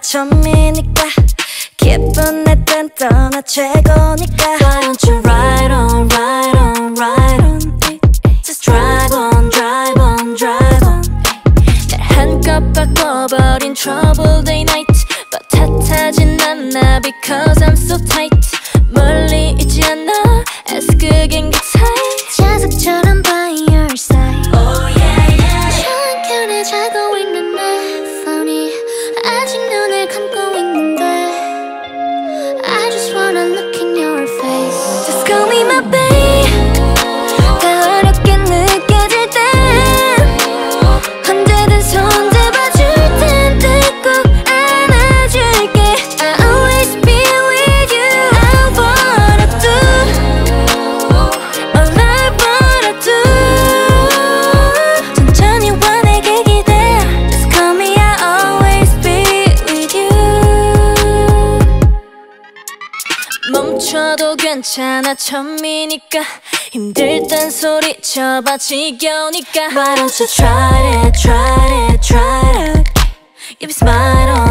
처음이니까 기쁜 내 땐 떠나 최고니까 Why don't you ride on, ride on, ride on Just drive on, drive on, drive on 날 한껏 바꿔버린 trouble day night But 탓하진 않아 because I'm so tight 멀리 있지 않아 as 그긴 그 사이 자석처럼 by your side Oh yeah yeah 천천히 자고 있는 내 폰이 아직 눈을 감고 있는데 I just wanna look in your face Just call me my babe 다 어렵게 느껴질 땐 언제든 손잡아줄 텐데 꼭 안아줄게 I'll always be with you I wanna do all I wanna do 천천히 와 내게 기대 Just call me I'll always be with you 멈춰도 괜찮아 처음이니까 힘들 땐 소리쳐봐 지겨우니까 Why don't you try it, try it, try it If it's mine